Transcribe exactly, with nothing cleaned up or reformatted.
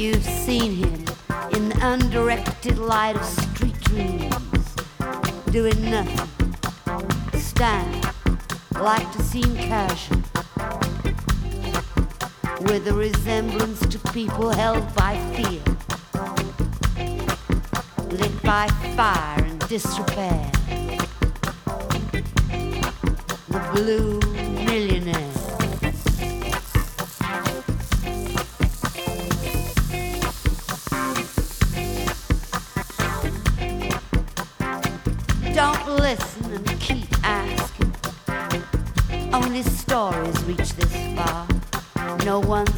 You've seen him in the undirected light of street dreams, doing nothing, stand, like to seem casual, with a resemblance to people held by fear, lit by fire and disrepair. The blue millionaire.